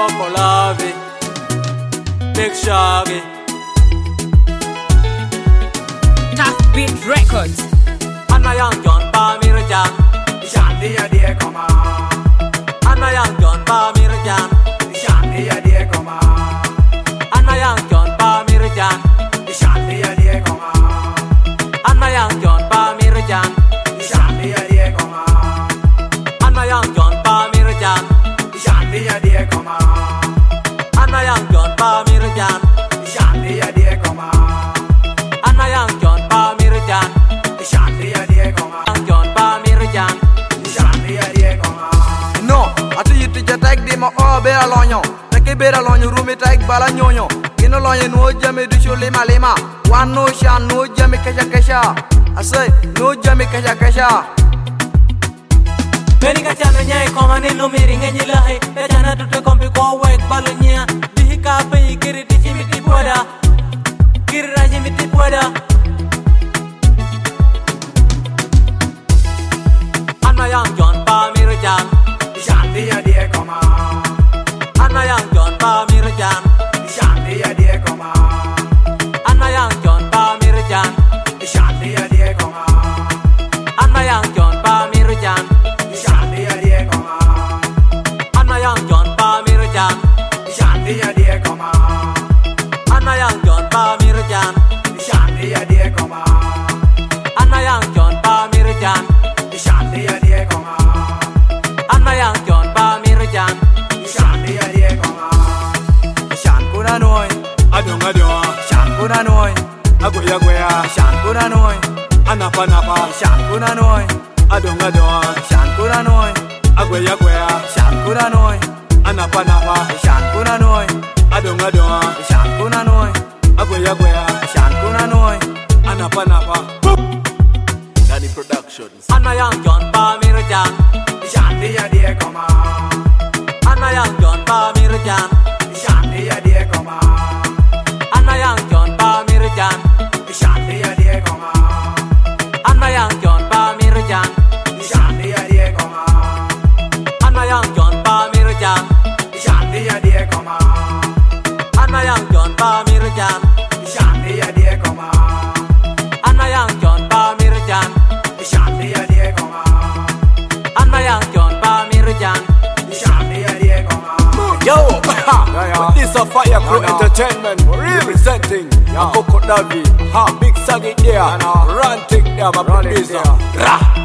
Coco Lovey, Big Shaggy, Tough Beat Records. Anna Young John Pamirajan, Shandia dear coma, Anna Young John Pamirajan, Shandia dear coma, Anna Young John Pamirajan, Shandia dear coma, Anna Young John Pamirajan, Shandia dear coma, Anna Young John Pamirajan, Shandia dear coma, Anna Young John Pamirajan, Shandia dear coma, Anna Young John Pamirajan, Shandia dear coma, Young John Pamirajan. Shandia dear coma. No, ati yiti jatek di mo o be alonyo. Teke be alonyo rumi tek bala nyonyo. Kino lonyo no jame du shu lima lima. One no shan no jame kesha kesha. I say no jame kesha kesha. Beni ka chana nyai koma ni lumiri ngenyi lahi. Ya chana tute kompi kwa wek balunya. Dihi ka peyi kiri di jimiti poda. Kiri na jimiti poda. Anna Young John Pamirajan, Shandia dear coma, Anna Young John Pamirajan, Shandia dear coma, Anna Young John Pamirajan, Shandia dear coma, Anna Young John Pamirajan, Shandia dear coma, Anna Young John Pamirajan, Shandia dear coma, Anna Young John Pamirajan, Shandia dear coma, Anna Young John Pamirajan, Shandia dear coma, Anna Young John Pamirajan, Shandia dear coma, Shan kuna noi, Adong adong, shan kuna noi, agoya goya, shan kuna noi, anapa napa, shan kuna noi, adong adong, shan kuna noi, agoya goya, shan kuna noi, anapa napa, shan kuna noi, adong adong, shan kuna noi, agoya goya, shan kuna noi. anapa napa. Danny Productions. Anna Young John Pamirajan, Shandia dear coma, Anna Young John Pamirajan, Shandia dear coma, Anna Young John Pamirajan, Shandia dear coma, Anna Young John Pamirajan, Shandia dear coma, Anna Young John Pamirajan, Shandia dear coma, Anna Young John Pamirajan, Shandia dear coma, Anna Young John Pamirajan, Shandia dear coma, Anna Young John Pamirajan. Shandia dear coma. Yo, this a Fire Crew Entertainment representing Coco Lovey, Big Saggy there, Ranting there, my producer.